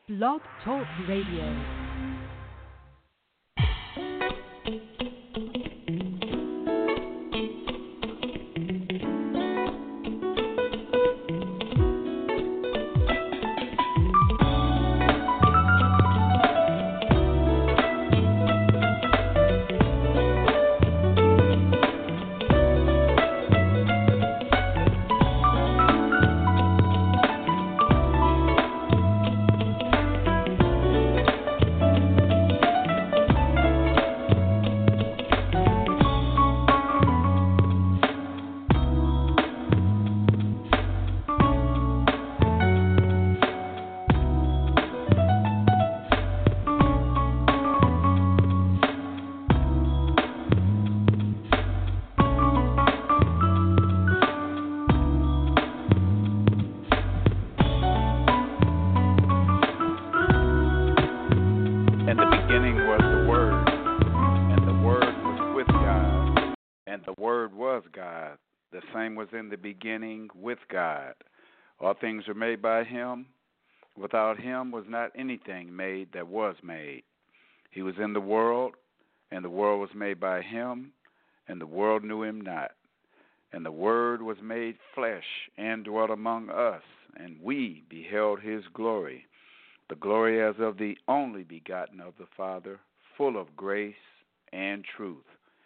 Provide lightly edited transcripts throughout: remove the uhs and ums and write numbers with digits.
Blog Talk Radio. In the beginning with God. All things were made by him. Without him was not anything made that was made. He was in the world, and the world was made by him, and the world knew him not. And the Word was made flesh and dwelt among us, and we beheld his glory, the glory as of the only begotten of the Father, full of grace and truth.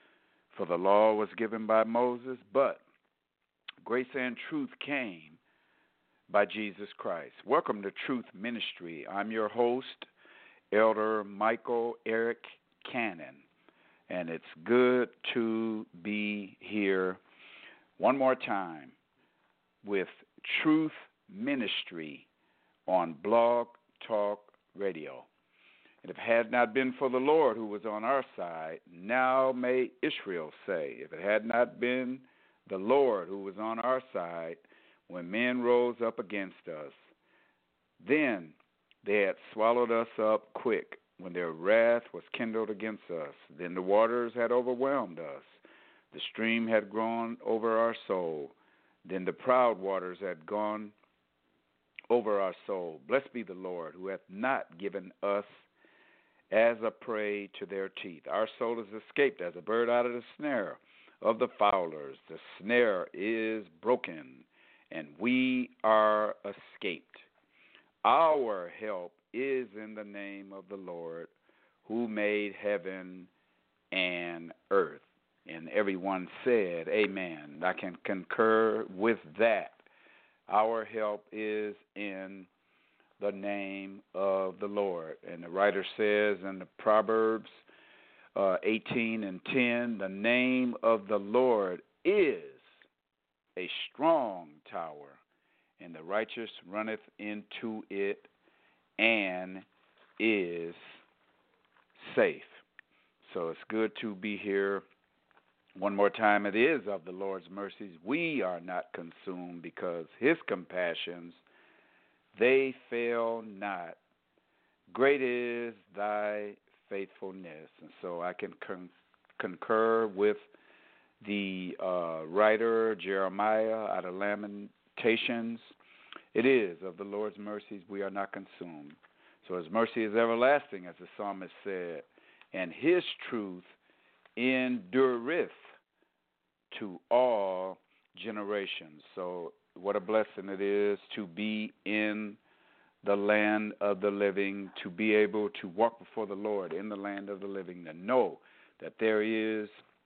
For the law was given by Moses, but grace and truth came by Jesus Christ. Welcome to Truth Ministry. I'm your host, Elder Michael Eric Cannon, and it's good to be here one more time with Truth Ministry on Blog Talk Radio. And if it had not been for the Lord who was on our side, now may Israel say, if it had not been the Lord who was on our side when men rose up against us, then they had swallowed us up quick when their wrath was kindled against us. Then the waters had overwhelmed us. The stream had grown over our soul. Then the proud waters had gone over our soul. Blessed be the Lord who hath not given us as a prey to their teeth. Our soul is escaped as a bird out of the snare of the fowlers. The snare is broken, and we are escaped. Our help is in the name of the Lord, who made heaven and earth. And everyone said, amen. I can concur with that. Our help is in the name of the Lord. And the writer says in the Proverbs 18 and 10, the name of the Lord is a strong tower, and the righteous runneth into it and is safe. So it's good to be here one more time. It is of the Lord's mercies we are not consumed, because his compassions, they fail not. Great is thy faithfulness. And so I can concur with the writer Jeremiah out of Lamentations. It is of the Lord's mercies we are not consumed. So his mercy is everlasting, as the psalmist said, and his truth endureth to all generations. So what a blessing it is to be in the land of the living, to be able to walk before the Lord in the land of the living, to know that there is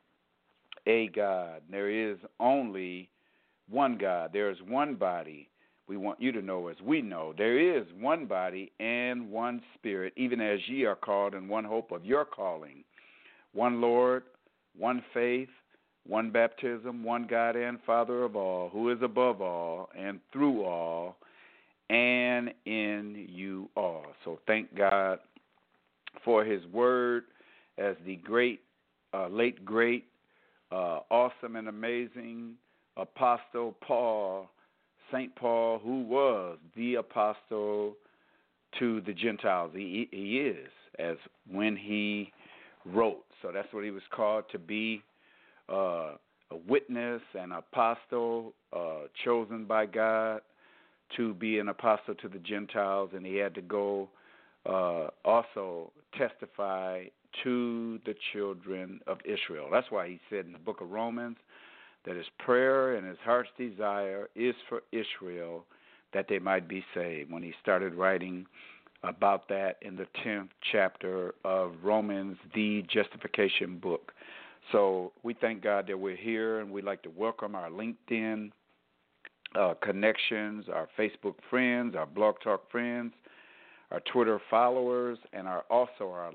a God. There is only one God. There is one body. We want you to know, as we know, there is one body and one Spirit, even as ye are called in one hope of your calling. One Lord, one faith, one baptism, one God and Father of all, who is above all and through all and in you all. So thank God for his word, as the great, late great, awesome and amazing Apostle Paul, St. Paul, who was the apostle to the Gentiles. He is, as when he wrote. So that's what he was called to be, a witness, an apostle, chosen by God to be an apostle to the Gentiles, and he had to go also testify to the children of Israel. That's why he said in the book of Romans that his prayer and his heart's desire is for Israel, that they might be saved, when he started writing about that in the 10th chapter of Romans, the justification book. So we thank God that we're here, and we'd like to welcome our LinkedIn connections, our Facebook friends, our Blog Talk friends, our Twitter followers, and also our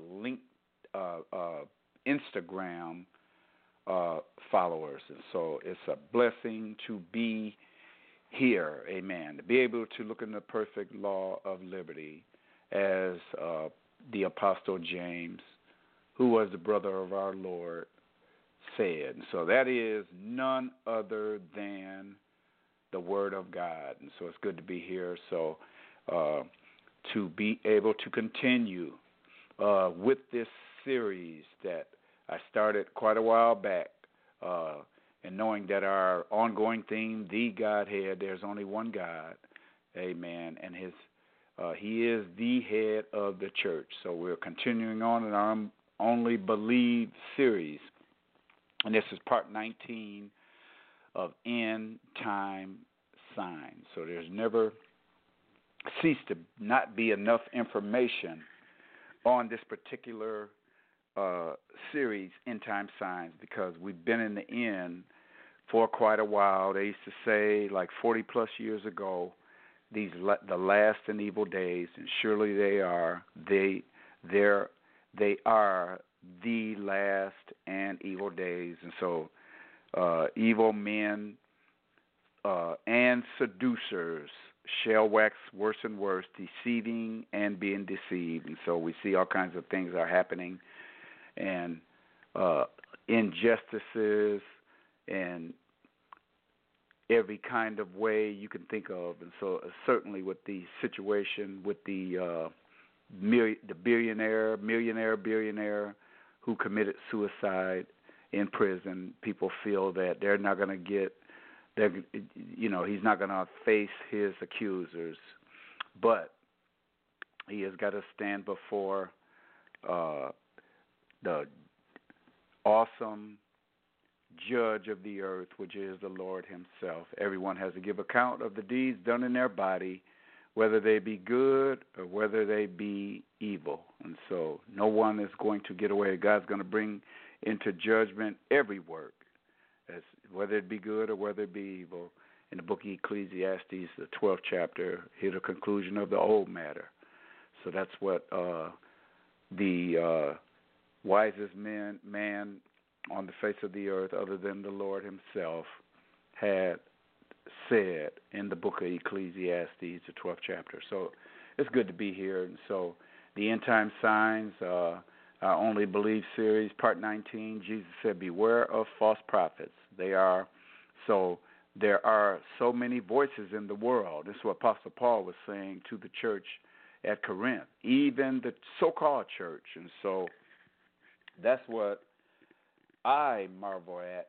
Instagram followers. And so it's a blessing to be here, amen, to be able to look in the perfect law of liberty as the Apostle James, who was the brother of our Lord, said. And so that is none other than the Word of God. And so it's good to be here. So to be able to continue with this series that I started quite a while back, and knowing that our ongoing theme, the Godhead, there's only one God, amen, and He is the head of the church. So we're continuing on in our Only Believe series, and this is part 19 of End Time Signs. So there's never ceased to not be enough information on this particular series, End Time Signs, because we've been in the end for quite a while. They used to say, like 40-plus years ago, the last and evil days, and surely they are. They are the last and evil days, and so evil men and seducers shall wax worse and worse, deceiving and being deceived. And so we see all kinds of things are happening, and injustices and every kind of way you can think of. And so certainly with the situation with the billionaire who committed suicide in prison, people feel that they're not going to get, he's not going to face his accusers, but he has got to stand before the awesome judge of the earth, which is the Lord himself. Everyone has to give account of the deeds done in their body, whether they be good or whether they be evil. And so no one is going to get away. God's going to bring into judgment every work, whether it be good or whether it be evil. In the book of Ecclesiastes, the 12th chapter, here the conclusion of the old matter. So that's what the wisest man on the face of the earth, other than the Lord himself, had said in the book of Ecclesiastes, the 12th chapter. So it's good to be here. And so the End Time Signs, our Only Believe series, part 19, Jesus said, beware of false prophets. There are so many voices in the world. This is what Apostle Paul was saying to the church at Corinth, even the so-called church. And so that's what I marvel at.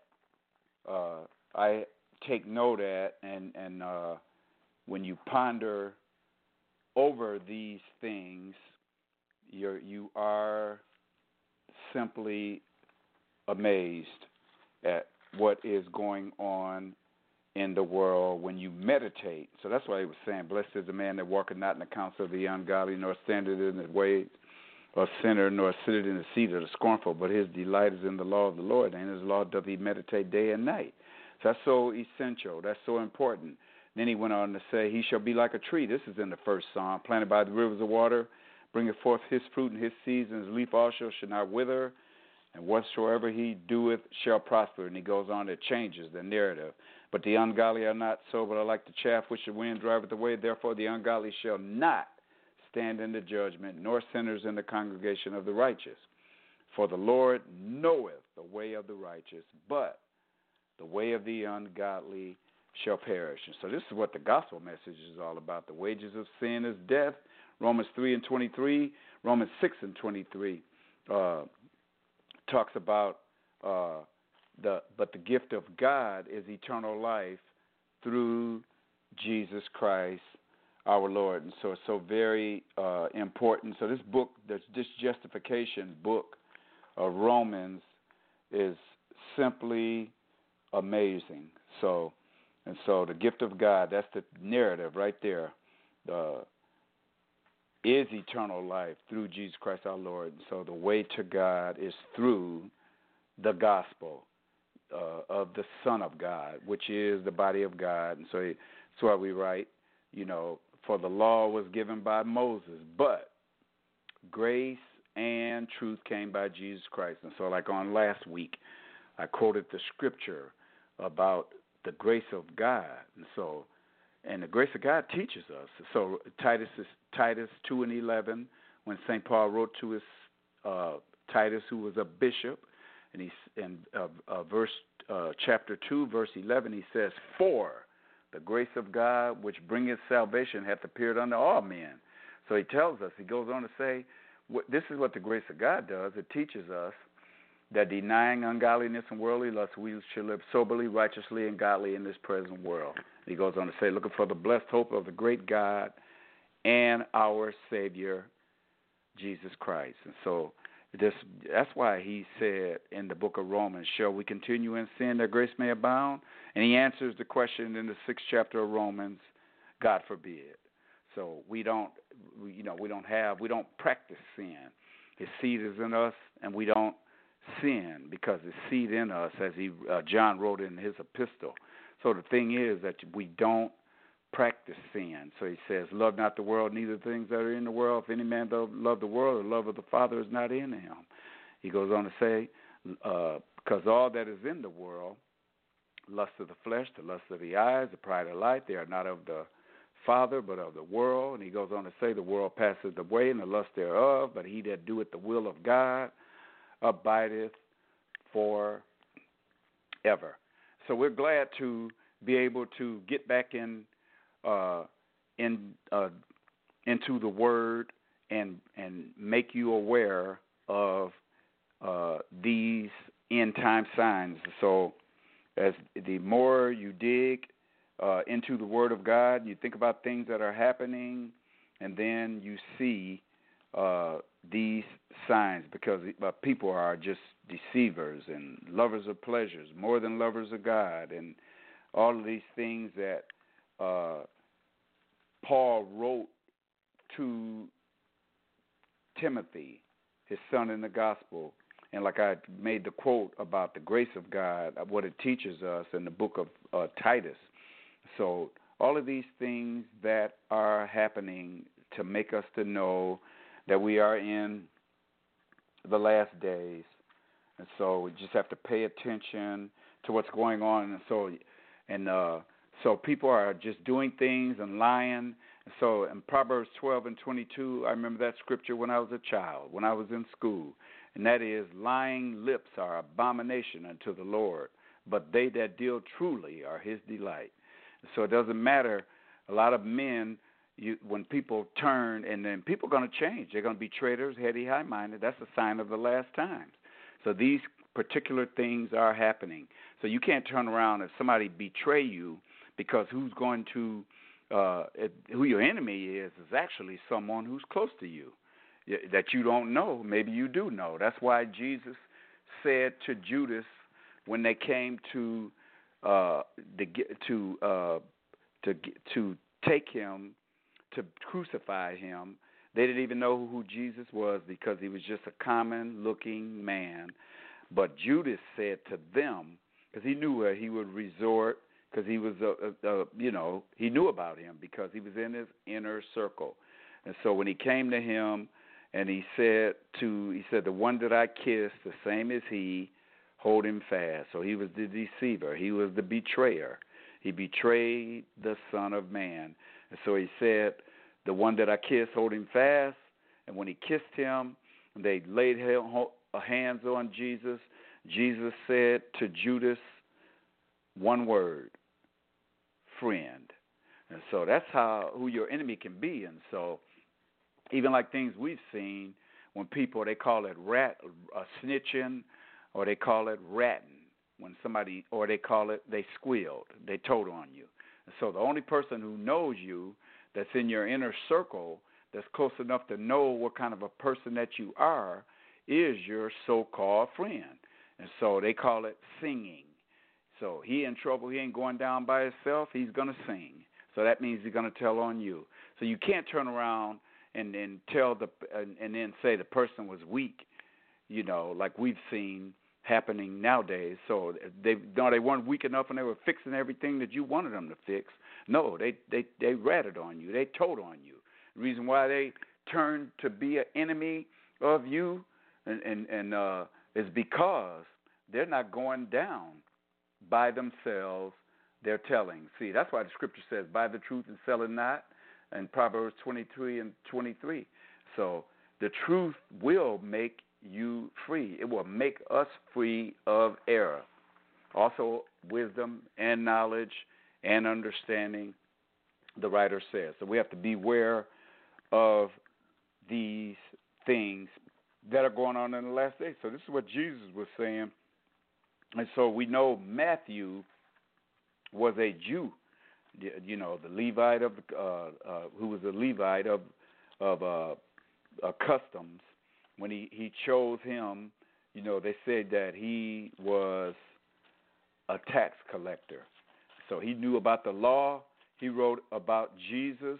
I take note at, and when you ponder over these things, you are simply amazed at what is going on in the world when you meditate. So that's why he was saying, blessed is the man that walketh not in the counsel of the ungodly, nor standeth in the way of sinner, nor sitteth in the seat of the scornful, but his delight is in the law of the Lord, and in his law doth he meditate day and night. So that's so essential. That's so important. Then he went on to say, he shall be like a tree. This is in the first Psalm, planted by the rivers of water, bringeth forth his fruit in his season, his leaf also shall not wither, and whatsoever he doeth shall prosper. And he goes on, it changes the narrative. But the ungodly are not so, but are like the chaff which the wind driveth away. Therefore the ungodly shall not stand in the judgment, nor sinners in the congregation of the righteous. For the Lord knoweth the way of the righteous, but the way of the ungodly shall perish. And so this is what the gospel message is all about. The wages of sin is death. Romans 3:23, Romans 6:23 talks about but the gift of God is eternal life through Jesus Christ our Lord. And so it's so very important. So this book, this justification book of Romans is simply amazing. So the gift of God, that's the narrative right there, is eternal life through Jesus Christ our Lord. And so the way to God is through the gospel of the Son of God, which is the body of God. And so that's why we write, for the law was given by Moses, but grace and truth came by Jesus Christ. And so like on last week, I quoted the scripture about the grace of God. And the grace of God teaches us. So Titus 2:11, when St. Paul wrote to his Titus, who was a bishop, and chapter 2, verse 11, he says, "For the grace of God which bringeth salvation hath appeared unto all men." So he tells us, he goes on to say, this is what the grace of God does. It teaches us that denying ungodliness and worldly lust, we should live soberly, righteously, and godly in this present world. He goes on to say, looking for the blessed hope of the great God and our Savior, Jesus Christ. And so that's why he said in the book of Romans, shall we continue in sin that grace may abound? And he answers the question in the 6th chapter of Romans, God forbid. So we don't practice sin. His seed is in us, and we don't sin because his seed in us, as John wrote in his epistle. So the thing is that we don't practice sin. So he says, love not the world, neither the things that are in the world. If any man love the world, the love of the Father is not in him. He goes on to say, because all that is in the world, lust of the flesh, the lust of the eyes, the pride of life, they are not of the Father, but of the world. And he goes on to say, the world passeth away and the lust thereof, but he that doeth the will of God abideth forever. So we're glad to be able to get back into the Word and make you aware of these end time signs. So as the more you dig into the Word of God, you think about things that are happening, and then you see these signs, because people are just deceivers and lovers of pleasures more than lovers of God, and all of these things that Paul wrote to Timothy, his son in the gospel. And like I made the quote about the grace of God, what it teaches us in the book of Titus. So all of these things that are happening to make us to know that we are in the last days. And so we just have to pay attention to what's going on. And so people are just doing things and lying. So in Proverbs 12:22, I remember that scripture when I was a child, when I was in school. And that is, lying lips are abomination unto the Lord, but they that deal truly are his delight. So it doesn't matter. A lot of men, when people turn, and then people are going to change. They're going to be traitors, heady, high-minded. That's a sign of the last times. So these particular things are happening. So you can't turn around if somebody betray you, because who your enemy is actually someone who's close to you that you don't know. Maybe you do know. That's why Jesus said to Judas when they came to take him, to crucify him, they didn't even know who Jesus was, because he was just a common-looking man. But Judas said to them, because he knew where he would resort, because he was, he knew about him because he was in his inner circle. And so when he came to him, and he said, the one that I kissed, the same as he, hold him fast. So he was the deceiver. He was the betrayer. He betrayed the Son of Man. And so he said, the one that I kissed, hold him fast. And when he kissed him, they laid hands on Jesus. Jesus said to Judas one word, friend. And so that's who your enemy can be. And so even like things we've seen, when people, they call it snitching, or they call it ratting, when somebody, or they call it, they squealed, they told on you. And so the only person who knows you that's in your inner circle that's close enough to know what kind of a person that you are is your so-called friend. And so they call it singing. So he in trouble. He ain't going down by himself. He's going to sing. So that means he's going to tell on you. So you can't turn around and then and then say the person was weak, like we've seen happening nowadays. So they weren't weak enough and they were fixing everything that you wanted them to fix. No, they ratted on you. They told on you. The reason why they turned to be an enemy of you and is because they're not going down by themselves. They're telling. See, that's why the scripture says, buy the truth and sell it not, in Proverbs 23 and 23. So the truth will make you free. It will make us free of error. Also, wisdom and knowledge and understanding, the writer says. So we have to beware of these things that are going on in the last days. So this is what Jesus was saying. And so we know Matthew was a Jew, the Levite of who was a Levite of customs. When he chose him, they said that he was a tax collector. So he knew about the law. He wrote about Jesus,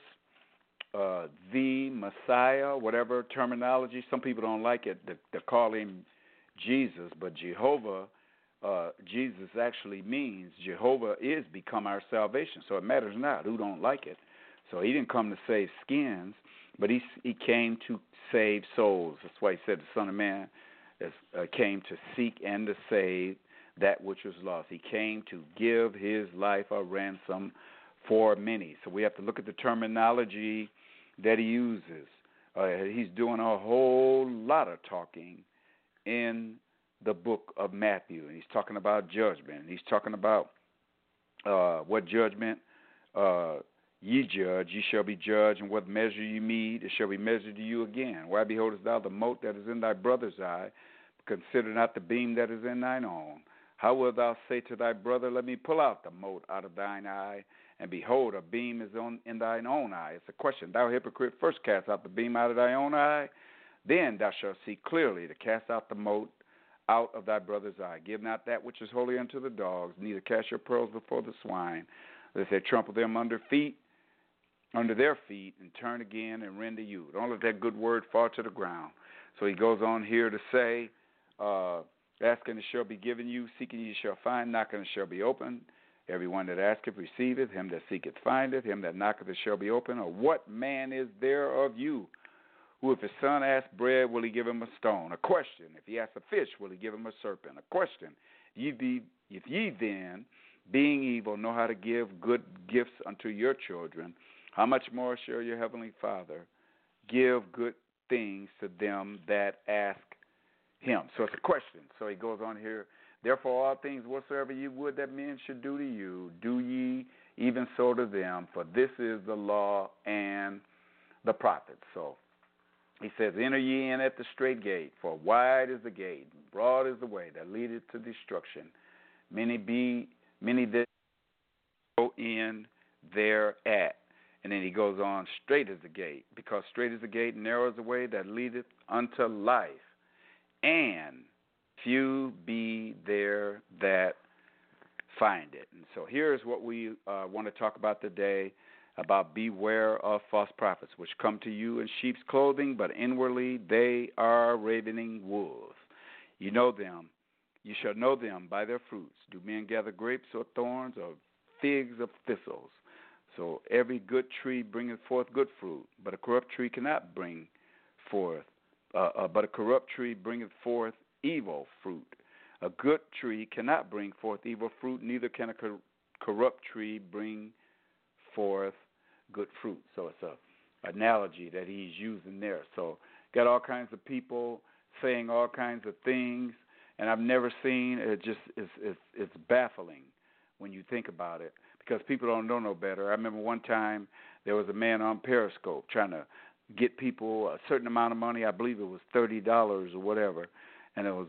the Messiah, whatever terminology. Some people don't like it to call him Jesus, but Jehovah. Jesus actually means Jehovah is become our salvation. So it matters not who don't like it. So he didn't come to save skins, but he came to save souls. That's why he said the Son of Man came to seek and to save that which was lost. He came to give his life a ransom for many. So we have to look at the terminology that he uses. He's doing a whole lot of talking in the book of Matthew, and he's talking about judgment. He's talking about what judgment ye judge, ye shall be judged, and what measure you mete, it shall be measured to you again. Why beholdest thou the mote that is in thy brother's eye? Consider not the beam that is in thine own. How wilt thou say to thy brother, let me pull out the mote out of thine eye, and behold, a beam is in thine own eye? It's a question. Thou hypocrite, first cast out the beam out of thy own eye, then thou shalt see clearly to cast out the mote out of thy brother's eye. Give not that which is holy unto the dogs, neither cast your pearls before the swine, lest they trample them under their feet, and turn again and rend to you. Don't let that good word fall to the ground. So he goes on here to say, asking it shall be given you, seeking you shall find, knocking it shall be opened. Everyone that asketh receiveth, him that seeketh findeth, him that knocketh it shall be opened. Or what man is there of you, who if his son asks bread, will he give him a stone? A question. If he asks a fish, will he give him a serpent? A question. If ye then, being evil, know how to give good gifts unto your children, how much more shall your heavenly Father give good things to them that ask him? So it's a question. So he goes on here. Therefore, all things whatsoever ye would that men should do to you, do ye even so to them, for this is the law and the prophets. So he says, enter ye in at the straight gate, for wide is the gate, and broad is the way that leadeth to destruction. Many that go in thereat. And then he goes on, straight is the gate, because straight is the gate, and narrow is the way that leadeth unto life. And few be there that find it. And so here's what we want to talk about today, about beware of false prophets, which come to you in sheep's clothing, but inwardly they are ravening wolves. You know them. You shall know them by their fruits. Do men gather grapes or thorns, or figs of thistles? So every good tree bringeth forth good fruit, but a corrupt tree cannot bring forth. But a corrupt tree bringeth forth evil fruit. A good tree cannot bring forth evil fruit, neither can a corrupt tree bring forth good fruit. So it's an analogy that he's using there. So got all kinds of people saying all kinds of things, and I've never seen it. Just it's baffling when you think about it, because people don't know no better. I remember one time there was a man on Periscope trying to get people a certain amount of money. I believe it was $30 or whatever, and it was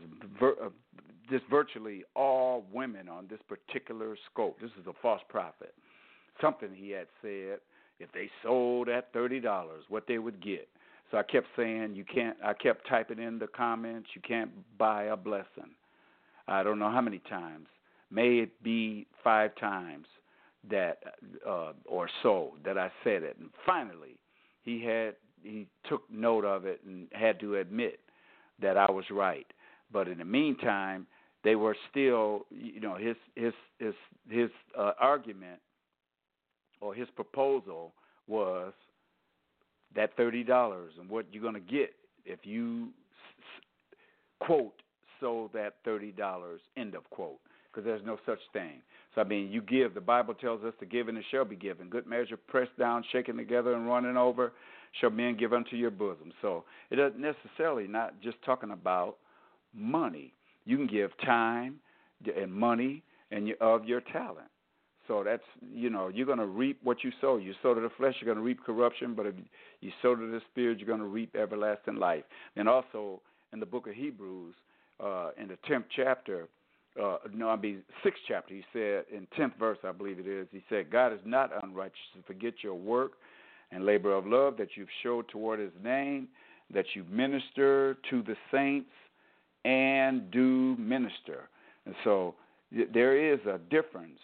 just virtually all women on this particular scope. This is a false prophet. Something he had said, if they sold at $30, what they would get. So I kept saying, you can't. I kept typing in the comments, you can't buy a blessing. I don't know how many times. May it be 5 times that or so that I said it. And finally, he took note of it and had to admit that I was right. But in the meantime, they were still, his argument or his proposal was that $30 and what you're going to get if you quote sold that $30, end of quote, because there's no such thing. So, I mean, you give. The Bible tells us to give and it shall be given. Good measure, pressed down, shaken together, and running over, shall men give unto your bosom. So it doesn't necessarily not just talking about money. You can give time and money and of your talent. So that's, you're going to reap what you sow. You sow to the flesh, you're going to reap corruption, but if you sow to the spirit, you're going to reap everlasting life. And also in the book of Hebrews, in the 10th chapter, 6th chapter, he said, in 10th verse, I believe it is, he said, God is not unrighteous to forget your work and labor of love that you've showed toward his name, that you minister to the saints and do minister. And so there is a difference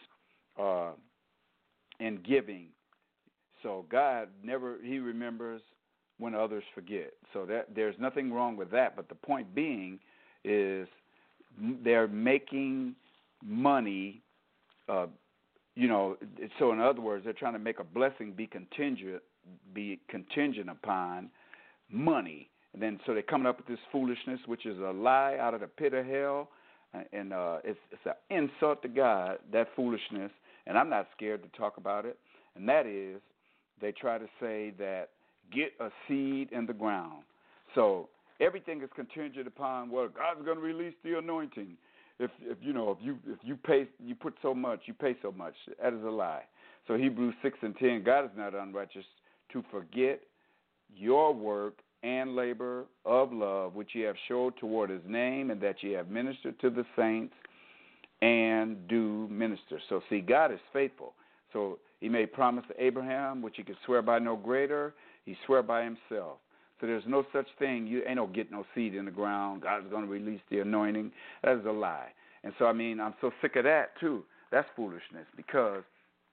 in giving. So God he remembers when others forget. So that there's nothing wrong with that. But the point being is they're making money, so in other words, they're trying to make a blessing be contingent upon money. And then so they're coming up with this foolishness, which is a lie out of the pit of hell, and it's an insult to God, that foolishness. And I'm not scared to talk about it. And that is, they try to say that get a seed in the ground. So everything is contingent upon, well, God's going to release the anointing. If you pay, you put so much, you pay so much. That is a lie. So Hebrews 6:10, God is not unrighteous to forget your work and labor of love, which ye have showed toward his name, and that ye have ministered to the saints and do minister. So see, God is faithful. So he made promise to Abraham, which he could swear by no greater. He swear by himself. So there's no such thing. You ain't no get no seed in the ground. God's going to release the anointing. That is a lie. And so, I'm so sick of that, too. That's foolishness, because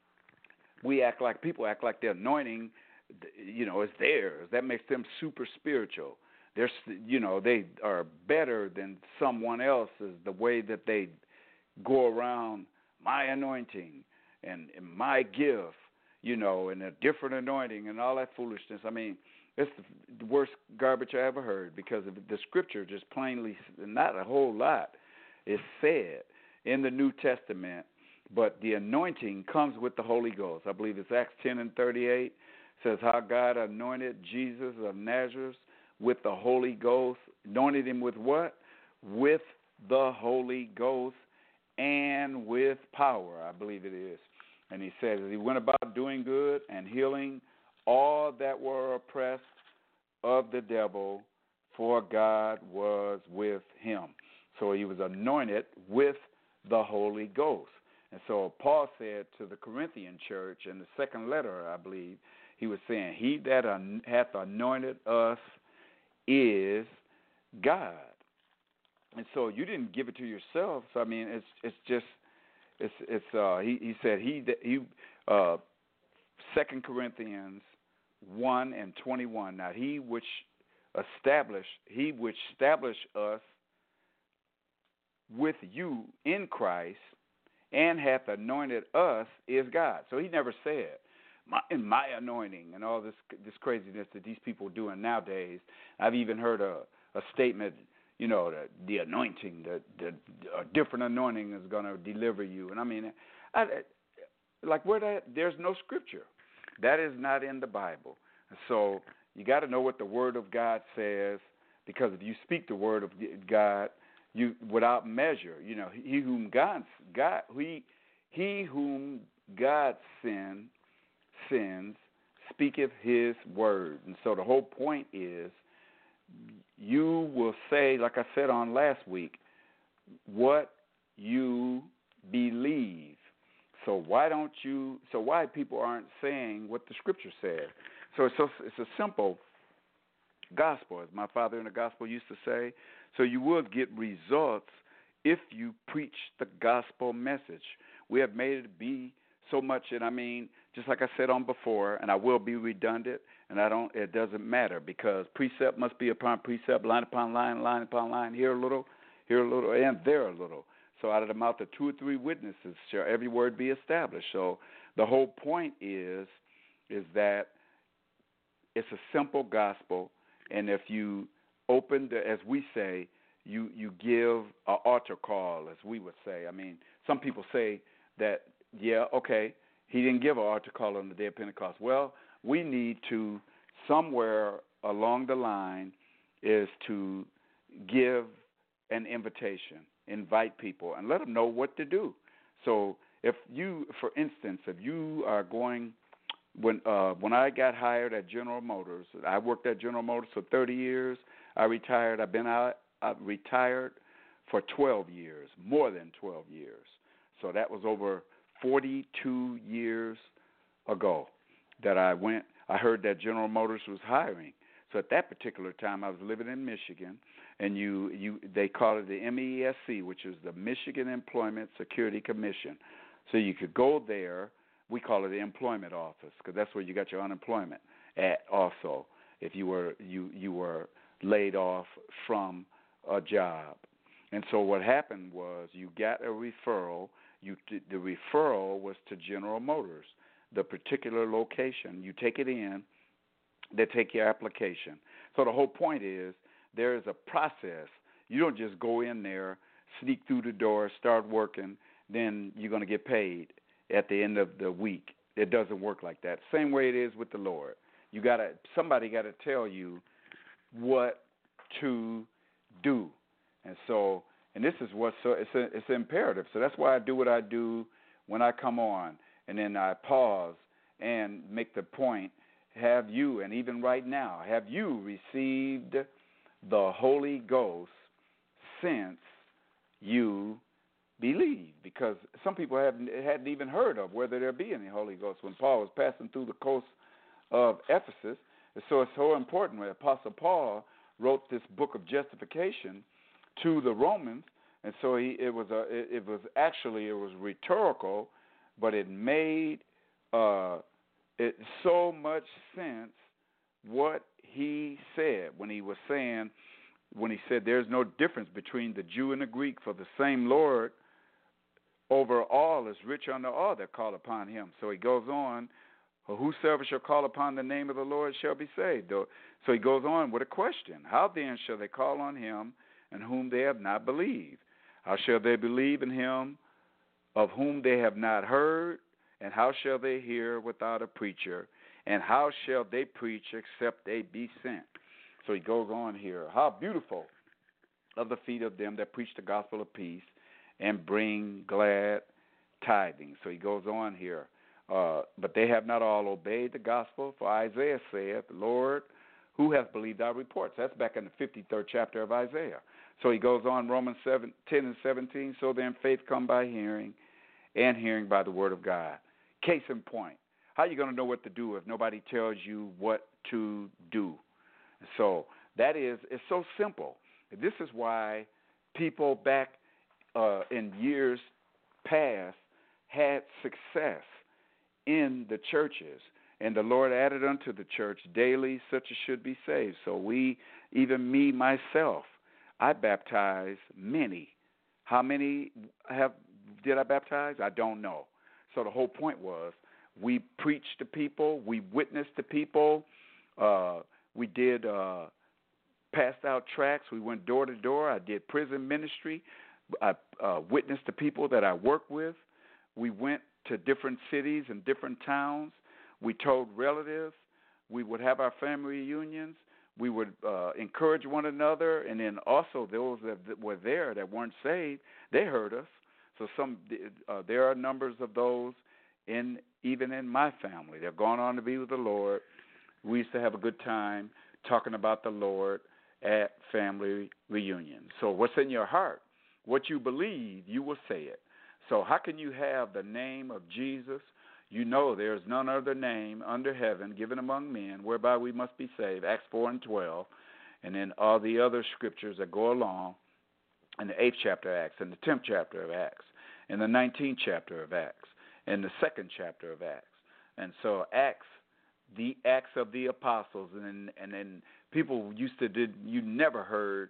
people act like the anointing, is theirs. That makes them super spiritual. They are better than someone else's, the way that they go around my anointing and my gift, and a different anointing and all that foolishness. It's the worst garbage I ever heard, because the scripture just plainly, not a whole lot is said in the New Testament, but the anointing comes with the Holy Ghost. I believe it's Acts 10:38, says how God anointed Jesus of Nazareth with the Holy Ghost. Anointed him with what? With the Holy Ghost and with power, I believe it is. And he says he went about doing good and healing all that were oppressed of the devil, for God was with him. So he was anointed with the Holy Ghost. And so Paul said to the Corinthian church in the second letter, I believe, he was saying, he that hath anointed us is God. And so you didn't give it to yourself. So he said 2 Corinthians 1:21. Now he which established us with you in Christ and hath anointed us is God. So he never said my anointing and all this craziness that these people are doing nowadays. I've even heard a statement, the anointing, a different anointing is going to deliver you. And there's no scripture. That is not in the Bible. So you got to know what the Word of God says, because if you speak the Word of God, you without measure, he whom God sends speaketh his word. And so the whole point is, you will say, like I said on last week, what you believe. So why people aren't saying what the Scripture says? So it's a simple gospel, as my father in the gospel used to say. So you will get results if you preach the gospel message. We have made it be so much, and I mean, just like I said on before, and I will be redundant, and it doesn't matter, because precept must be upon precept, line upon line, line upon line, here a little, and there a little. So out of the mouth of 2 or 3 witnesses shall every word be established. So the whole point is that it's a simple gospel, and if you open as we say, you give an altar call, as we would say. I mean, some people say that, yeah, okay, he didn't give an altar call on the day of Pentecost. Well, we need to, somewhere along the line, is to give an invitation, invite people, and let them know what to do. So if you, for instance, if you are going, when I got hired at General Motors, I worked at General Motors for 30 years. I retired. I've retired for 12 years, more than 12 years. So that was over 42 years ago that I heard that General Motors was hiring. So at that particular time, I was living in Michigan, and they call it the MESC, which is the Michigan Employment Security Commission. So you could go there. We call it the employment office, because that's where you got your unemployment at also, if you were laid off from a job. And so what happened was you got a referral. The referral was to General Motors, the particular location. You take it in, they take your application. So the whole point is there is a process. You don't just go in there, sneak through the door, start working, then you're going to get paid at the end of the week. It doesn't work like that. Same way it is with the Lord. Somebody got to tell you what to do. And this is it's imperative. So that's why I do what I do when I come on, and then I pause and make the point, have you, and even right now, have you received the Holy Ghost since you believe? Because some people hadn't even heard of whether there be any Holy Ghost when Paul was passing through the coast of Ephesus. And so it's so important when Apostle Paul wrote this book of justification to the Romans, and so it was rhetorical, but it made it so much sense what he said when he said there's no difference between the Jew and the Greek, for the same Lord over all is rich unto all that call upon him. So he goes on, whosoever shall call upon the name of the Lord shall be saved. So he goes on with a question. How then shall they call on him in whom they have not believed? How shall they believe in him of whom they have not heard? And how shall they hear without a preacher? And how shall they preach except they be sent? So he goes on here. How beautiful are the feet of them that preach the gospel of peace and bring glad tidings. So he goes on here. But they have not all obeyed the gospel, for Isaiah saith, Lord, who hath believed our reports? That's back in the 53rd chapter of Isaiah. So he goes on, Romans 10 and 17, so then faith come by hearing, and hearing by the word of God. Case in point, how are you going to know what to do if nobody tells you what to do? So it's so simple. This is why people back in years past had success in the churches, and the Lord added unto the church daily such as should be saved. So even me, myself, I baptized many. How many did I baptize? I don't know. So the whole point was we preached to people, we witnessed to people, we did passed out tracts, we went door to door, I did prison ministry, I witnessed to people that I work with, we went to different cities and different towns, we told relatives, we would have our family reunions, we would encourage one another, and then also those that were there that weren't saved, they heard us. So there are numbers of those even in my family. They've gone on to be with the Lord. We used to have a good time talking about the Lord at family reunions. So what's in your heart, what you believe, you will say it. So how can you have the name of Jesus? You know there is none other name under heaven given among men whereby we must be saved, Acts 4 and 12, and then all the other scriptures that go along in the 8th chapter of Acts, and the 10th chapter of Acts, and the 19th chapter of Acts, and the 2nd chapter of Acts. And so Acts, the Acts of the Apostles, and then people you never heard,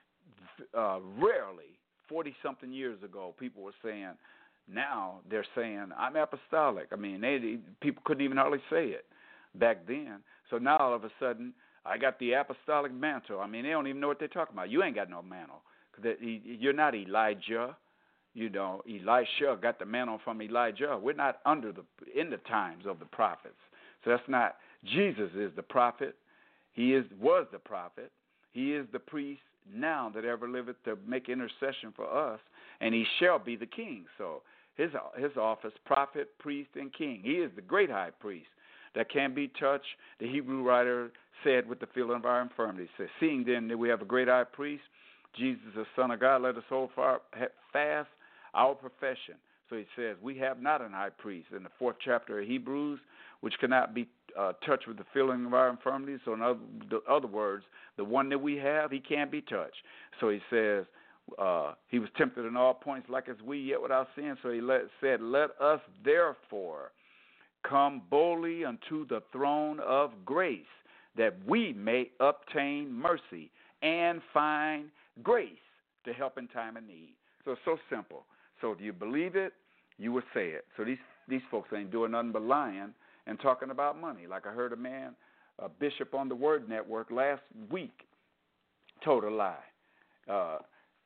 rarely, 40-something years ago, people were saying, now they're saying, I'm apostolic. I mean, people couldn't even hardly say it back then. So now all of a sudden, I got the apostolic mantle. I mean, they don't even know what they're talking about. You ain't got no mantle. You're not Elijah. You know, Elisha got the mantle from Elijah. We're not in the times of the prophets. So that's not, Jesus is the prophet. He was the prophet. He is the priest now that ever liveth to make intercession for us, and he shall be the king. So his office, prophet, priest, and king. He is the great high priest that can be touched. The Hebrew writer said with the feeling of our infirmity, says, seeing then that we have a great high priest, Jesus, the Son of God, let us hold fast our profession. So he says, we have not an high priest in the 4th chapter of Hebrews, which cannot be touched with the feeling of our infirmities. So in other words, the one that we have, he can't be touched. So he says, he was tempted in all points like as we, yet without sin. So he said, let us therefore come boldly unto the throne of grace, that we may obtain mercy and find grace to help in time of need. So it's so simple. So if you believe it, you will say it. So these folks ain't doing nothing but lying and talking about money. Like I heard a bishop on the Word Network last week told a lie.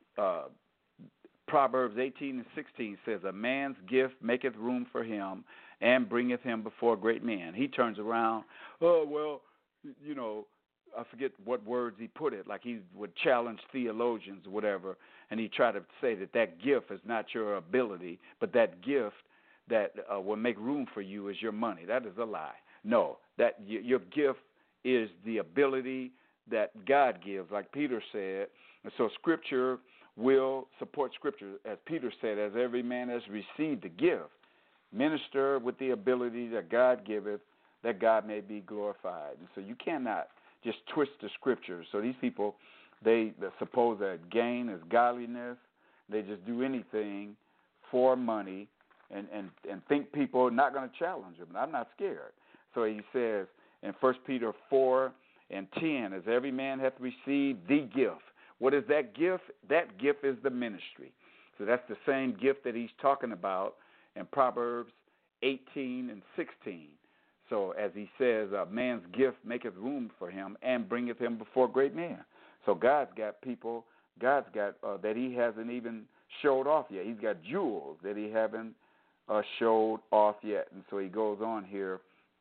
Proverbs 18 and 16 says, a man's gift maketh room for him and bringeth him before great men. He turns around, oh, well, you know, I forget what words he put it, like he would challenge theologians or whatever, and he tried to say that gift is not your ability, but that gift that will make room for you is your money. That is a lie. No, that your gift is the ability that God gives, like Peter said. And so Scripture will support Scripture, as Peter said, as every man has received a gift, minister with the ability that God giveth, that God may be glorified. And so you cannot just twist the Scriptures. So these people, they suppose that gain is godliness. They just do anything for money and think people are not going to challenge them. And I'm not scared. So he says in 1 Peter 4 and 10, as every man hath received the gift. What is that gift? That gift is the ministry. So that's the same gift that he's talking about in Proverbs 18 and 16. So as he says, a man's gift maketh room for him and bringeth him before great men. So God's got people, that he hasn't even showed off yet. He's got jewels that he haven't showed off yet. And so he goes on here,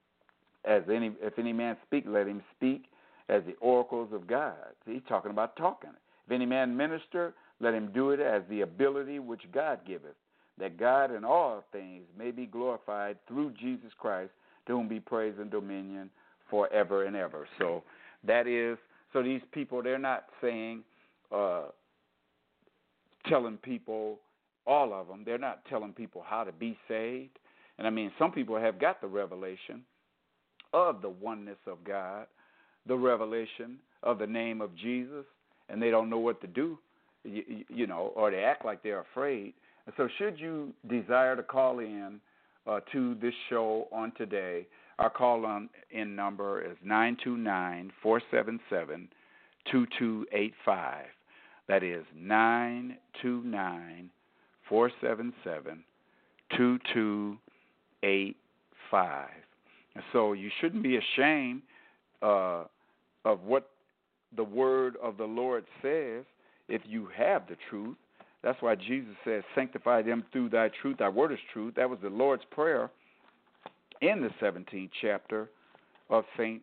if any man speak, let him speak as the oracles of God. So he's talking about talking. If any man minister, let him do it as the ability which God giveth, that God in all things may be glorified through Jesus Christ, to whom be praise and dominion forever and ever. So so these people, they're not saying, telling people, all of them, they're not telling people how to be saved. And I mean, some people have got the revelation of the oneness of God, the revelation of the name of Jesus, and they don't know what to do, you know, or they act like they're afraid. And so should you desire to call in to this show on today, our call-in number is 929-477-2285. That is 929-477-2285. And so you shouldn't be ashamed of what the word of the Lord says if you have the truth. That's why Jesus says, sanctify them through thy truth. Thy word is truth. That was the Lord's prayer in the 17th chapter of St.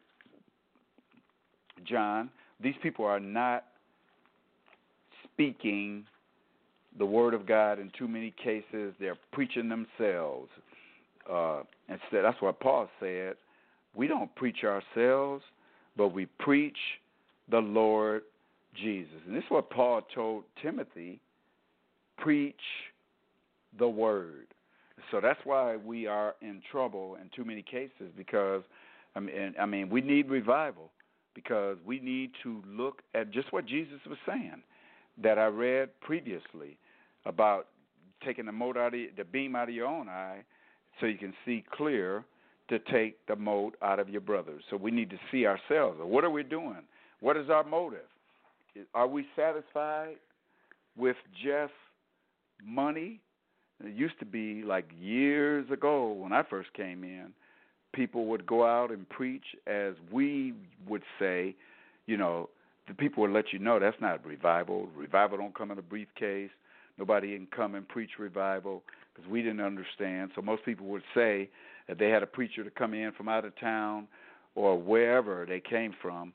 John. These people are not speaking the word of God in too many cases. They're preaching themselves. Instead, that's what Paul said. We don't preach ourselves, but we preach the Lord Jesus. And this is what Paul told Timothy. Preach the Word. So that's why we are in trouble in too many cases, because, I mean, we need revival, because we need to look at just what Jesus was saying that I read previously about taking the beam out of your own eye so you can see clear to take the mote out of your brother's. So we need to see ourselves. What are we doing? What is our motive? Are we satisfied with just money? It used to be like years ago when I first came in, people would go out and preach, as we would say, the people would let you know that's not revival. Revival don't come in a briefcase. Nobody can come and preach revival, because we didn't understand. So most people would say that they had a preacher to come in from out of town or wherever they came from.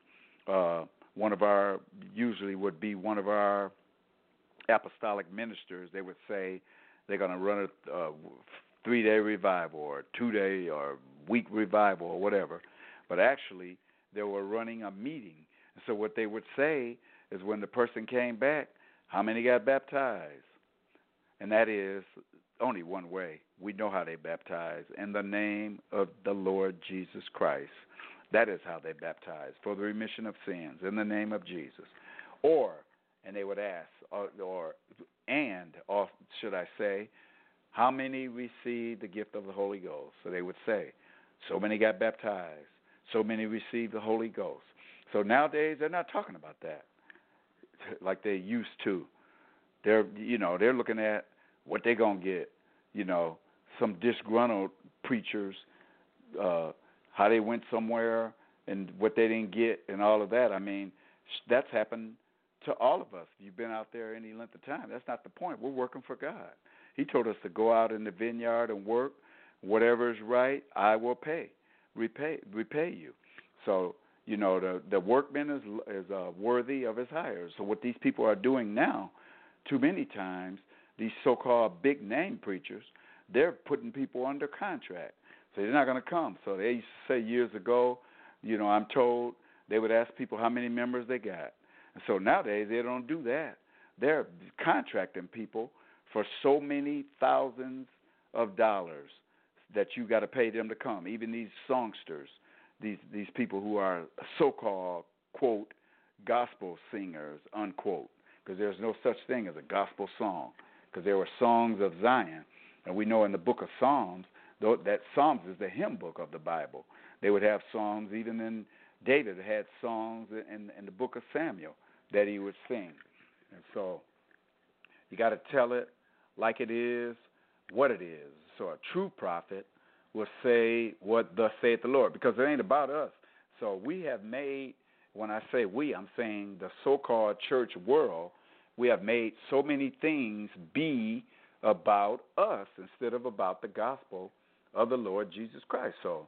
Usually would be one of our apostolic ministers. They would say they're going to run a 3-day revival or 2-day or week revival or whatever. But actually, they were running a meeting. And so what they would say is, when the person came back, how many got baptized? And that is only one way. We know how they baptize: in the name of the Lord Jesus Christ. That is how they baptize, for the remission of sins, in the name of Jesus. And they would ask, or should I say, how many received the gift of the Holy Ghost? So they would say, so many got baptized, so many received the Holy Ghost. So nowadays they're not talking about that like they used to. They're looking at what they're gonna get. Some disgruntled preachers, how they went somewhere and what they didn't get and all of that. I mean, that's happened to all of us. If you've been out there any length of time, that's not the point. We're working for God. He told us to go out in the vineyard and work. Whatever is right, I will repay you. So, the workman is worthy of his hire. So what these people are doing now, too many times, these so-called big-name preachers, they're putting people under contract. So they're not going to come. So they used to say years ago, I'm told they would ask people how many members they got. And so nowadays they don't do that. They're contracting people for so many thousands of dollars that you got to pay them to come. Even these songsters, these people who are so-called, quote, gospel singers, unquote, because there's no such thing as a gospel song, because there were songs of Zion. And we know in the book of Psalms, that Psalms is the hymn book of the Bible. They would have songs, even in David had songs in the book of Samuel that he would sing. And so you got to tell it like it is, what it is. So a true prophet will say what thus saith the Lord, because it ain't about us. So we have made, when I say we, I'm saying the so-called church world, we have made so many things be about us instead of about the gospel of the Lord Jesus Christ. So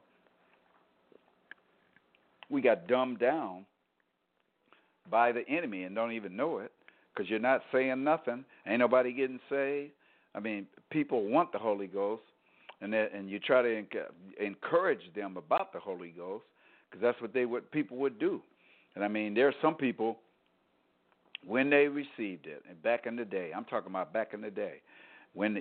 we got dumbed down by the enemy and don't even know it, because you're not saying nothing. Ain't nobody getting saved. I mean, people want the Holy Ghost, and you try to encourage them about the Holy Ghost, because that's what people would do. And I mean, there are some people, when they received it, and back in the day, I'm talking about back in the day, when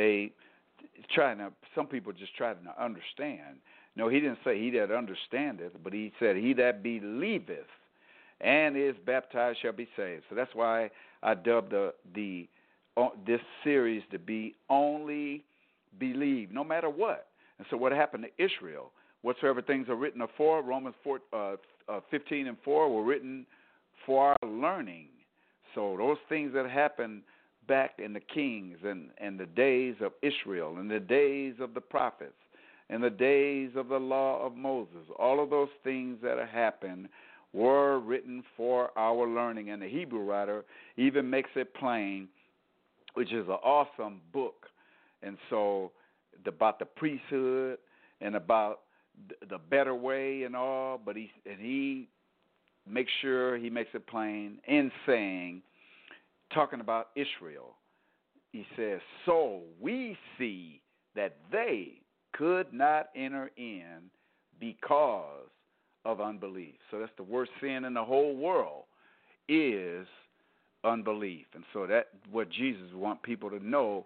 some people just trying to understand. No, he didn't say he that understandeth, but he said he that believeth and is baptized shall be saved. So that's why I dubbed this series to be Only Believe, no matter what. And so what happened to Israel? Whatsoever things are written afore, Romans 15 and 4 were written for our learning. So those things that happened back in the kings and the days of Israel and the days of the prophets and the days of the law of Moses, all of those things that happened were written for our learning. And the Hebrew writer even makes it plain, which is an awesome book. And so about the priesthood and about the better way and all, but he makes sure he makes it plain in saying, talking about Israel, he says, so we see that they could not enter in because of unbelief. So that's the worst sin in the whole world, is unbelief. And so that's what Jesus wants people to know,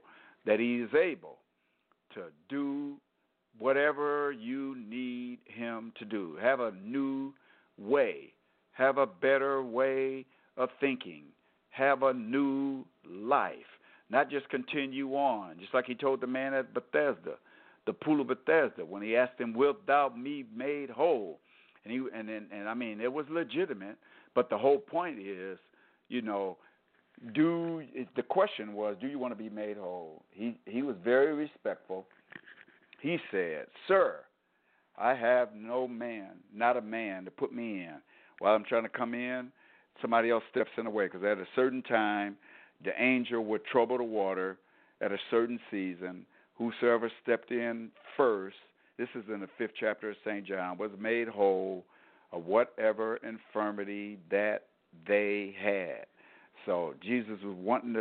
that he is able to do whatever you need him to do. Have a new way. Have a better way of thinking. Have a new life. Not just continue on. Just like he told the man at Bethesda, the pool of Bethesda, when he asked him, "Wilt thou be made whole?" And I mean, it was legitimate, but the whole point is, the question was, do you want to be made whole? He was very respectful. He said, "Sir, I have not a man to put me in. While I'm trying to come in, somebody else steps in the way, because at a certain time, the angel would trouble the water at a certain season. Whosoever stepped in first," this is in the 5th chapter of St. John, "was made whole of whatever infirmity that they had." So Jesus was wanting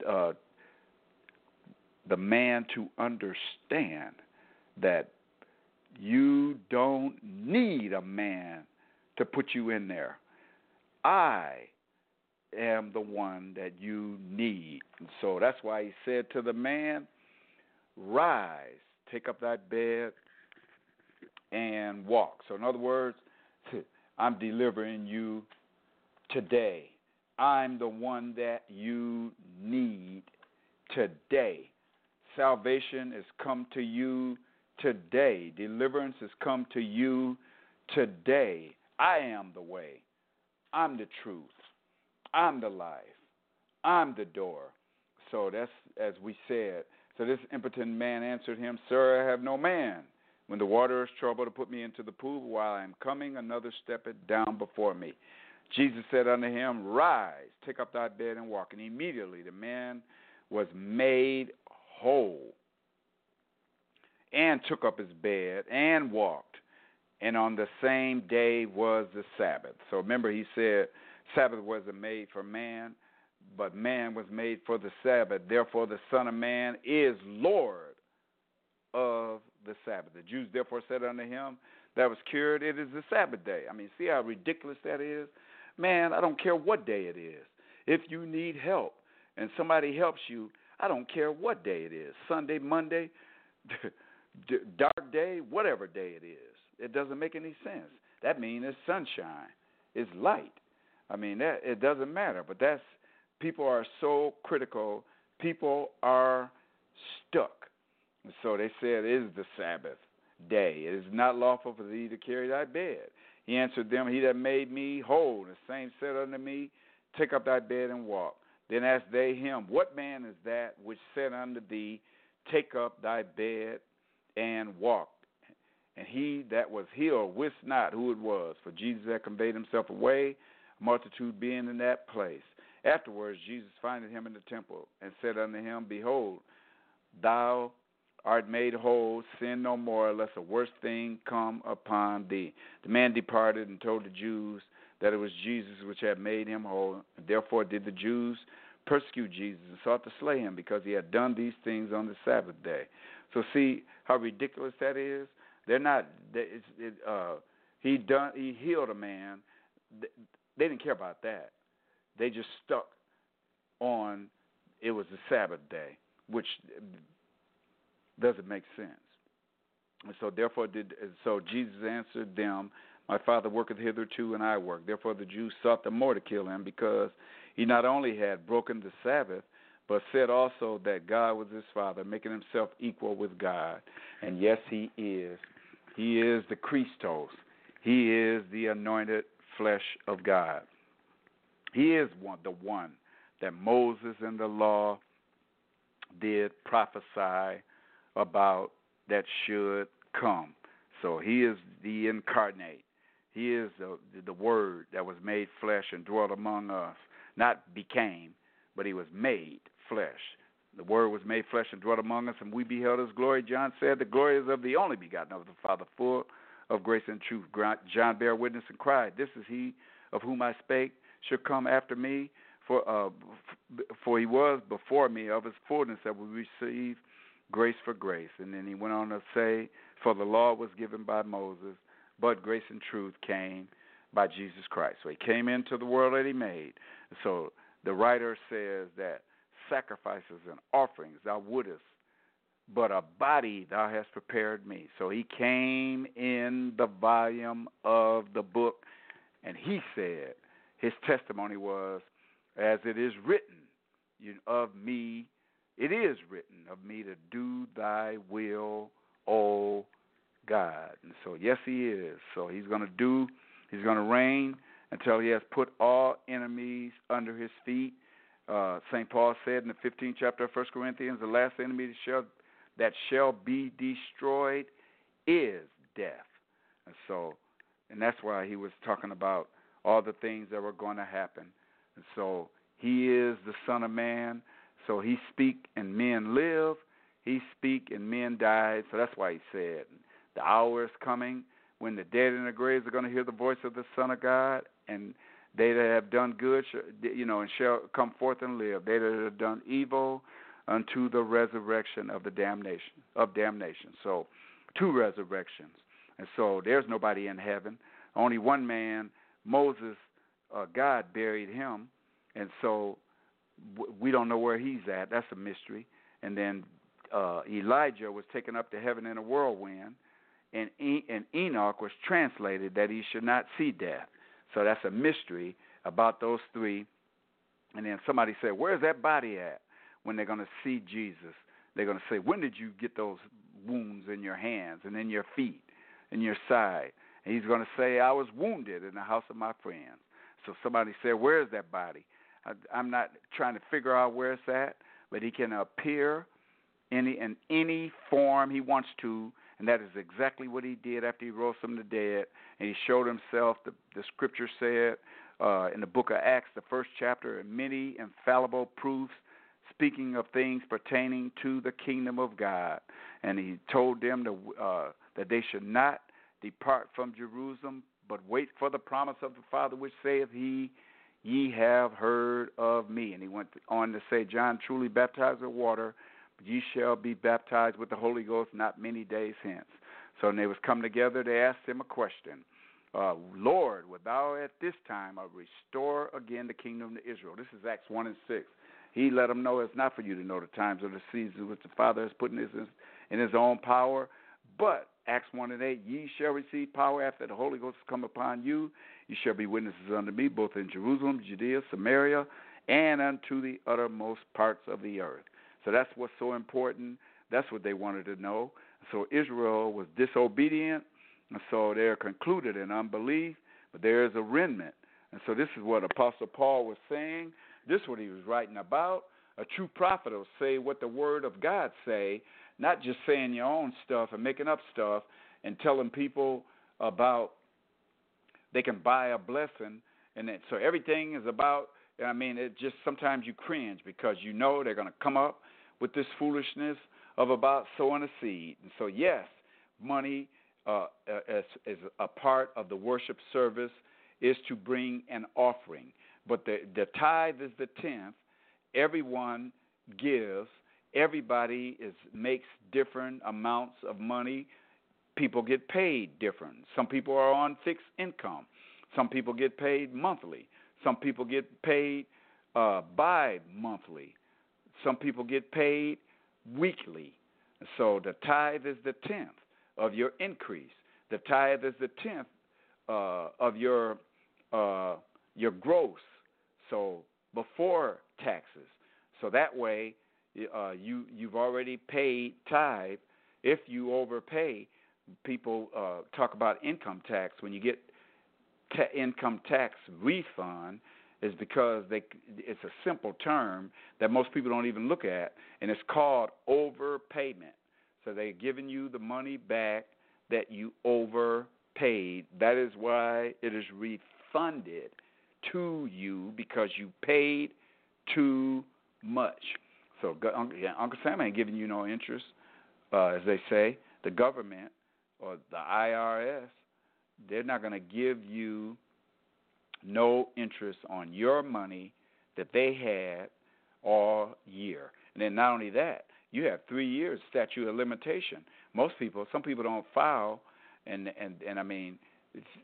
the man to understand that you don't need a man to put you in there. I am the one that you need. And so that's why he said to the man, "Rise, take up thy bed, and walk." So in other words, I'm delivering you today. I'm the one that you need today. Salvation has come to you today. Deliverance has come to you today. I am the way. I'm the truth. I'm the life. I'm the door. So that's, as we said. So this impotent man answered him, "Sir, I have no man. When the water is troubled, to put me into the pool, while I am coming, another steppeth down before me." Jesus said unto him, "Rise, take up thy bed, and walk." And immediately the man was made whole, and took up his bed, and walked. And on the same day was the Sabbath. So remember, he said Sabbath wasn't made for man, but man was made for the Sabbath. Therefore, the Son of Man is Lord of the Sabbath. The Jews therefore said unto him that was cured, "It is the Sabbath day." I mean, see how ridiculous that is? Man, I don't care what day it is. If you need help and somebody helps you, I don't care what day it is. Sunday, Monday, dark day, whatever day it is. It doesn't make any sense. That means it's sunshine. It's light. I mean, it doesn't matter. But people are so critical. People are stuck. And so they said, "It is the Sabbath day. It is not lawful for thee to carry thy bed." He answered them, "He that made me whole, the same said unto me, Take up thy bed and walk." Then asked they him, "What man is that which said unto thee, Take up thy bed and walk?" And he that was healed wist not who it was, for Jesus had conveyed himself away, a multitude being in that place. Afterwards Jesus findeth him in the temple, and said unto him, "Behold, thou art made whole, sin no more, lest a worse thing come upon thee." The man departed and told the Jews that it was Jesus which had made him whole. And therefore did the Jews persecute Jesus and sought to slay him, because he had done these things on the Sabbath day. So see how ridiculous that is? They're not. He healed a man. They didn't care about that. They just stuck on it was the Sabbath day, which doesn't make sense. And so so Jesus answered them, "My Father worketh hitherto, and I work." Therefore the Jews sought the more to kill him, because he not only had broken the Sabbath, but said also that God was his Father, making himself equal with God. And yes, he is. He is the Christos. He is the anointed flesh of God. He is the one that Moses in the law did prophesy about that should come. So he is the incarnate. He is the Word that was made flesh and dwelt among us. Not became, but he was made flesh. The Word was made flesh and dwelt among us, and we beheld his glory. John said, "The glory is of the only begotten of the Father, full of grace and truth." John bare witness and cried, "This is he of whom I spake, should come after me, for he was before me. Of his fullness that we receive grace for grace." And then he went on to say, "For the law was given by Moses, but grace and truth came by Jesus Christ." So he came into the world that he made. So the writer says that sacrifices and offerings thou wouldest, but a body thou hast prepared me. So he came in the volume of the book, and he said, his testimony was, as it is written of me, it is written of me to do thy will, O God. And so, yes, he is. So he's going to reign until he has put all enemies under his feet. St. Paul said in the 15th chapter of 1 Corinthians, the last enemy that shall be destroyed is death. And that's why he was talking about all the things that were going to happen. And so he is the Son of Man. So he speak and men live. He speak and men die. So that's why he said, the hour is coming when the dead in the graves are going to hear the voice of the Son of God, and they that have done good, and shall come forth and live. They that have done evil unto the resurrection of damnation. So 2 resurrections. And so there's nobody in heaven. Only one man, Moses, God buried him. And so we don't know where he's at. That's a mystery. And then Elijah was taken up to heaven in a whirlwind. And Enoch was translated that he should not see death. So that's a mystery about those 3. And then somebody said, where's that body at when they're going to see Jesus? They're going to say, when did you get those wounds in your hands and in your feet and your side? And he's going to say, I was wounded in the house of my friends. So somebody said, where's that body? I'm not trying to figure out where it's at, but he can appear in any form he wants to, and that is exactly what he did after he rose from the dead. And he showed himself, the scripture said in the book of Acts, the 1st chapter, many infallible proofs speaking of things pertaining to the kingdom of God. And he told them that they should not depart from Jerusalem, but wait for the promise of the Father, which saith he, ye have heard of me. And he went on to say, John truly baptized with water, but ye shall be baptized with the Holy Ghost not many days hence. So when they was come together, they asked him a question. Lord, wilt thou at this time restore again the kingdom to Israel? This is Acts 1 and 6. He let them know it's not for you to know the times or the seasons which the Father has put in his own power. But Acts 1 and 8, ye shall receive power after the Holy Ghost has come upon you. You shall be witnesses unto me, both in Jerusalem, Judea, Samaria, and unto the uttermost parts of the earth. So that's what's so important. That's what they wanted to know. So Israel was disobedient, and so they're concluded in unbelief, but there is a remnant. And so this is what Apostle Paul was saying. This is what he was writing about. A true prophet will say what the word of God say, not just saying your own stuff and making up stuff and telling people about they can buy a blessing. And so everything is about, it just sometimes you cringe because you know they're going to come up with this foolishness of about sowing a seed. And so, yes, money is a part of the worship service is to bring an offering. But the tithe is the 10th. Everyone gives. Everybody makes different amounts of money. People get paid different. Some people are on fixed income. Some people get paid monthly. Some people get paid bi-monthly. Some people get paid weekly. So the tithe is the 10th of your increase. The tithe is the 10th of your gross. So before taxes. So that way you've already paid tithe. If you overpay, people talk about income tax. When you get income tax refund, is because it's a simple term that most people don't even look at, and it's called overpayment. So they're giving you the money back that you overpaid. That is why it is refunded to you, because you paid too much. So Uncle Sam ain't giving you no interest. As they say, the government or the IRS, they're not going to give you no interest on your money that they had all year. And then not only that, you have 3 years statute of limitation. Some people don't file, and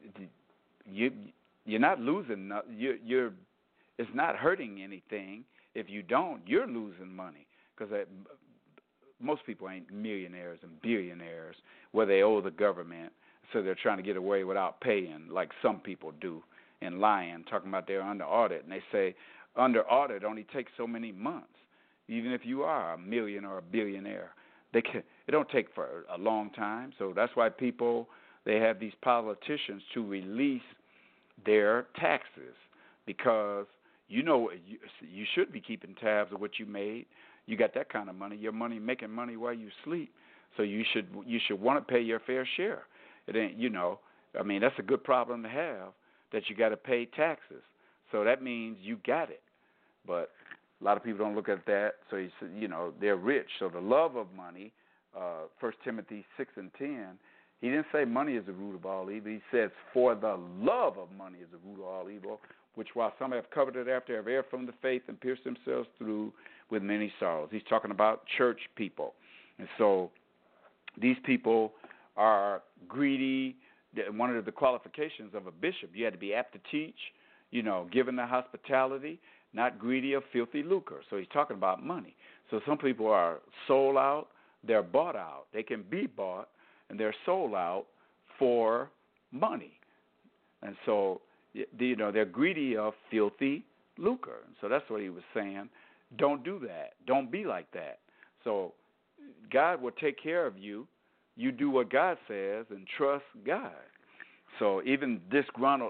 you're not losing. It's not hurting anything If you don't, you're losing money because most people ain't millionaires and billionaires where they owe the government, so they're trying to get away without paying like some people do and lying, talking about they're under audit. And they say under audit only takes so many months. Even if you are a million or a billionaire, it don't take for a long time. So that's why they have these politicians to release their taxes because you should be keeping tabs of what you made. You got that kind of money. Your money making money while you sleep. So you should want to pay your fair share. It ain't, that's a good problem to have, that you got to pay taxes. So that means you got it. But a lot of people don't look at that. So they're rich. So the love of money, 1 Timothy 6:10, he didn't say money is the root of all evil. He says for the love of money is the root of all evil, which while some have coveted after have erred from the faith and pierced themselves through with many sorrows. He's talking about church people. And so these people are greedy. One of the qualifications of a bishop, you had to be apt to teach, given the hospitality, not greedy of filthy lucre. So he's talking about money. So some people are sold out, they're bought out. They can be bought, and they're sold out for money. And so, they're greedy of filthy lucre. And so that's what he was saying. Don't do that. Don't be like that. So God will take care of you. You do what God says and trust God. So even disgruntled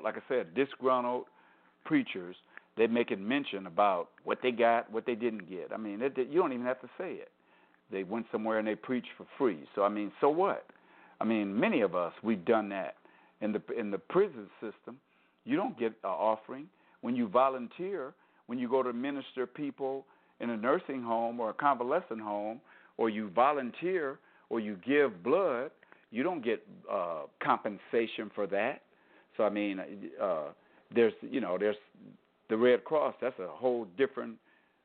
preachers, they're making mention about what they got, what they didn't get. I mean, you don't even have to say it. They went somewhere and they preached for free. So, so what? Many of us, we've done that. In the prison system, you don't get an offering. When you volunteer, when you go to minister people in a nursing home or a convalescent home, or you volunteer or you give blood, you don't get compensation for that. So, there's the Red Cross. That's a whole different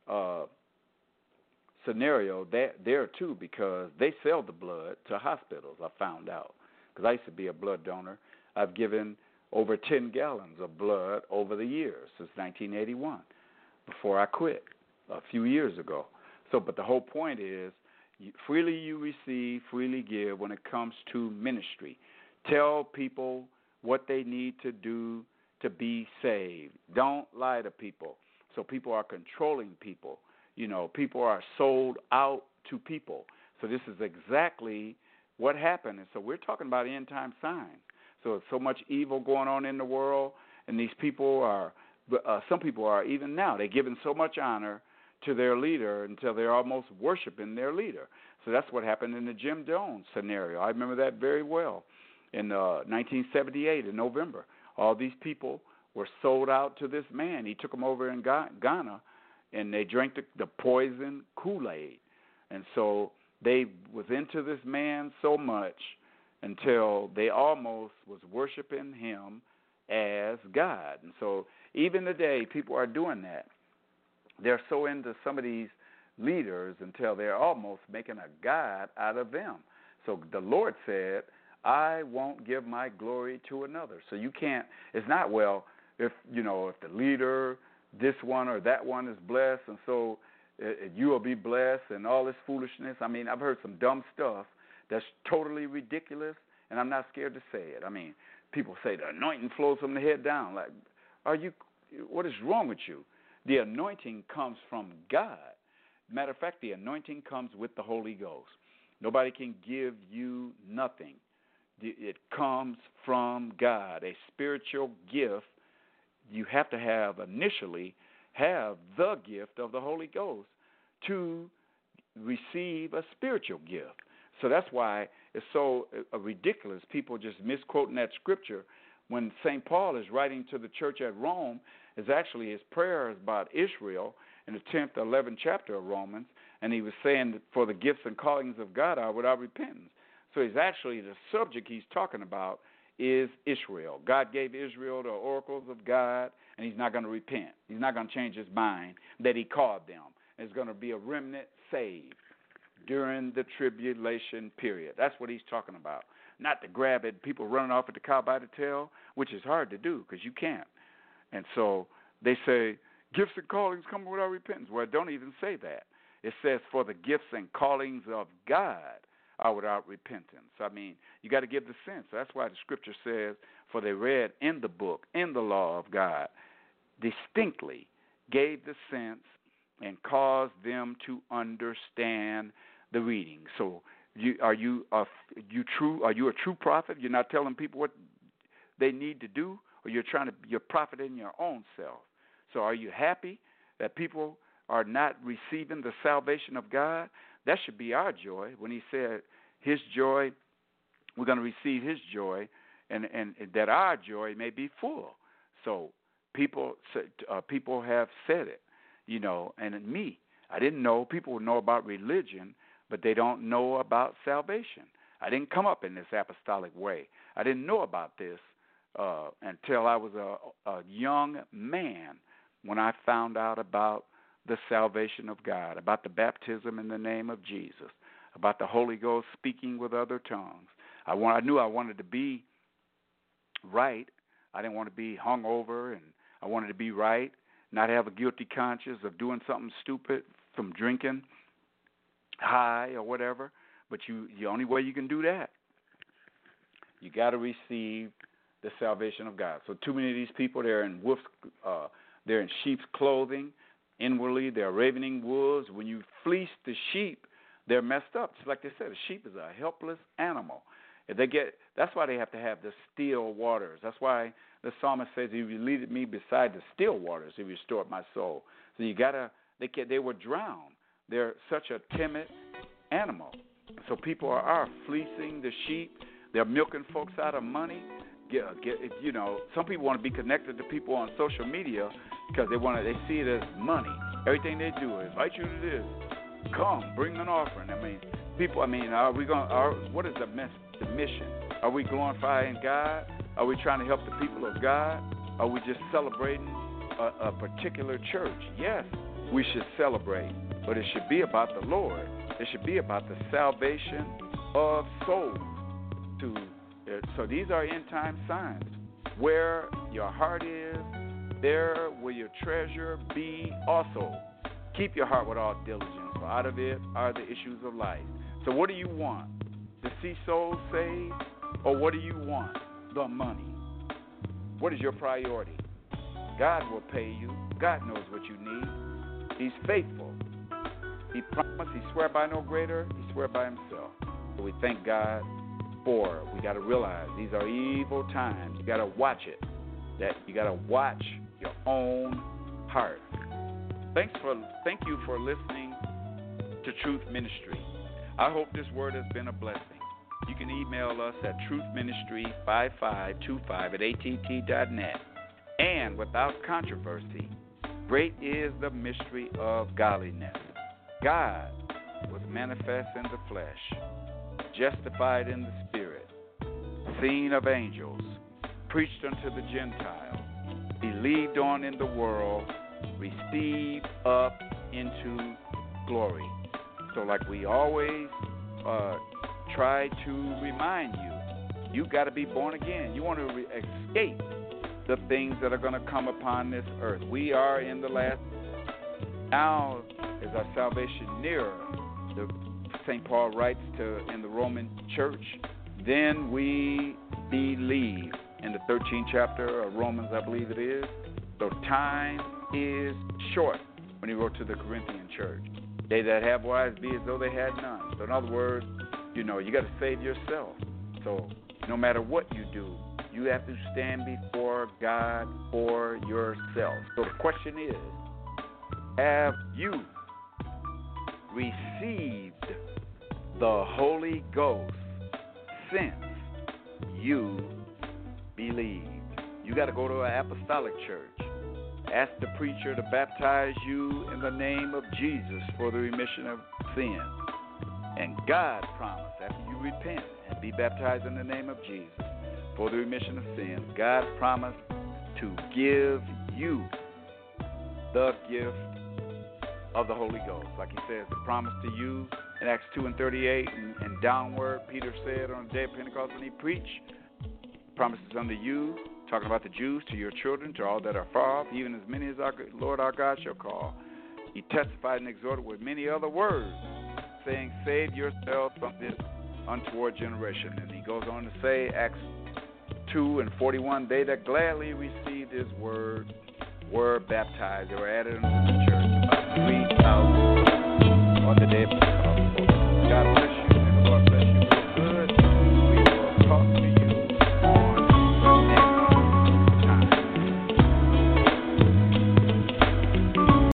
scenario there too, because they sell the blood to hospitals. I found out because I used to be a blood donor. I've given over 10 gallons of blood over the years since 1981, before I quit a few years ago. So, but the whole point is, freely you receive, freely give when it comes to ministry. Tell people what they need to do to be saved. Don't lie to people. So people are controlling people. People are sold out to people. So this is exactly what happened. And so we're talking about end-time signs. So much evil going on in the world, and these people are, some people are even now, they're giving so much honor to their leader until they're almost worshiping their leader. So that's what happened in the Jim Jones scenario. I remember that very well. In 1978, in November, all these people were sold out to this man. He took them over in Ghana, and they drank the poison Kool-Aid. And so they was into this man so much until they almost was worshiping him as God. And so even today, people are doing that. They're so into some of these leaders until they're almost making a god out of them. So the Lord said, I won't give my glory to another. So you can't, it's not, if the leader, this one or that one is blessed, and so you will be blessed and all this foolishness. I've heard some dumb stuff that's totally ridiculous, and I'm not scared to say it. People say the anointing flows from the head down. Like, what is wrong with you? The anointing comes from God. Matter of fact, the anointing comes with the Holy Ghost. Nobody can give you nothing. It comes from God, a spiritual gift. You have to initially have the gift of the Holy Ghost to receive a spiritual gift. So that's why it's so ridiculous. People just misquoting that scripture when St. Paul is writing to the church at Rome. Is actually his prayer is about Israel in the 10th, 11th chapter of Romans, and he was saying that for the gifts and callings of God are without repentance. So he's actually, the subject he's talking about is Israel. God gave Israel the oracles of God, and he's not going to repent. He's not going to change his mind that he called them. There's going to be a remnant saved during the tribulation period. That's what he's talking about. Not to grab it, people running off at the cow by the tail, which is hard to do because you can't. And so they say, Gifts and callings come without repentance. Well, it don't even say that. It says, for the gifts and callings of God are without repentance. I mean, you got to give the sense. That's why the scripture says, for they read in the book, in the law of God, distinctly gave the sense and caused them to understand the reading. So, are you a true prophet? You're not telling people what they need to do, or you're profiting your own self. So, are you happy that people are not receiving the salvation of God? That should be our joy. When he said his joy, we're going to receive his joy, and that our joy may be full. So people have said it, and me. I didn't know. People know about religion, but they don't know about salvation. I didn't come up in this apostolic way. I didn't know about this until I was a young man when I found out about the salvation of God, about the baptism in the name of Jesus, about the Holy Ghost speaking with other tongues. I knew I wanted to be right. I didn't want to be hung over, and I wanted to be right, not have a guilty conscience of doing something stupid from drinking high or whatever. But the only way you can do that, you got to receive the salvation of God. So too many of these people, they're in sheep's clothing. Inwardly, they're ravening wolves. When you fleece the sheep, they're messed up. Just like they said, a sheep is a helpless animal. That's why they have to have the still waters. That's why the psalmist says, "If you lead me beside the still waters, if you restore my soul." So they were drowned. They're such a timid animal. So people are fleecing the sheep. They're milking folks out of money. Some people want to be connected to people on social media because they see it as money. Everything they do is invite you to this. Come, bring an offering. What is the mission? Are we glorifying God? Are we trying to help the people of God? Are we just celebrating a particular church? Yes, we should celebrate, but it should be about the Lord. It should be about the salvation of souls. So these are end-time signs. Where your heart is, there will your treasure be also. Keep your heart with all diligence, for out of it are the issues of life. So what do you want? To see souls saved? Or what do you want? The money. What is your priority? God will pay you. God knows what you need. He's faithful. He promised. He swear by no greater. He swear by himself. So we thank God. We got to realize these are evil times. You got to watch it. That you got to watch your own heart. Thank you for listening to Truth Ministry. I hope this word has been a blessing. You can email us at truthministry5525@att.net. And without controversy, great is the mystery of godliness. God was manifest in the flesh, justified in the Spirit, seen of angels, preached unto the Gentiles, believed on in the world, received up into glory. So like we always try to remind you, you got to be born again. You want to escape the things that are going to come upon this earth. We are in the last. Now is our salvation nearer. St. Paul writes in the Roman church, then we believe, in the 13th chapter of Romans, I believe it is. So time is short when he wrote to the Corinthian church. They that have wives be as though they had none. So in other words, you got to save yourself. So no matter what you do, you have to stand before God for yourself. So the question is, have you received the Holy Ghost since you believed? You got to go to an apostolic church. Ask the preacher to baptize you in the name of Jesus for the remission of sin. And God promised, after you repent and be baptized in the name of Jesus for the remission of sins, God promised to give you the gift of the Holy Ghost. Like he says, the promise to you in Acts 2:38 and downward, Peter said on the day of Pentecost when he preached, promises unto you, talking about the Jews, to your children, to all that are far off, even as many as our Lord our God shall call. He testified and exhorted with many other words, saying, save yourselves from this untoward generation. And he goes on to say, Acts 2:41, they that gladly received his word were baptized. They were added unto the church, about 3,000.